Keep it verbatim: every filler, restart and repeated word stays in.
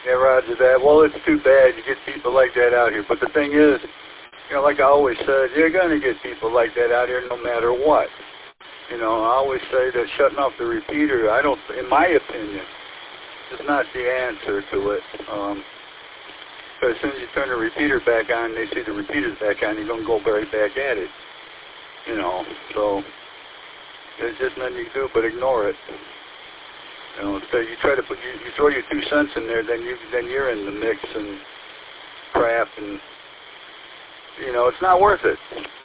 Yeah, roger that. Well, it's too bad you get people like that out here. But the thing is, you know, like I always said, you're going to get people like that out here no matter what. You know, I always say that shutting off the repeater, I don't, in my opinion, is not the answer to it. Um, because as soon as you turn the repeater back on, they see the repeater's back on, you're going to go right back at it. You know, so there's just nothing you can do but ignore it. You know, so you try to put, you, you throw your two cents in there, then you then you're in the mix and crap, and you know, it's not worth it.